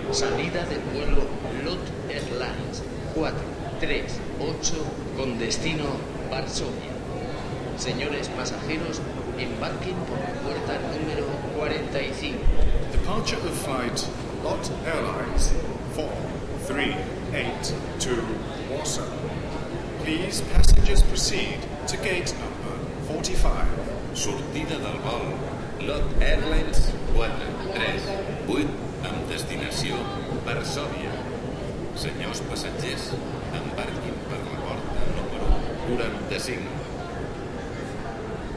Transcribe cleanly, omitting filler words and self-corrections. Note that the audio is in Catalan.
Salida del vuelo LOT Airlines 438 con destino Varsovia. Señores pasajeros, embarquen por la puerta número 45. Departure of flight LOT Airlines 4382 Warsaw. Please, passengers proceed to gate number 45. Sortida del vol LOT Airlines 438 amb destinació Varsòvia. Senyors passatgers, embarquin per la porta número 45.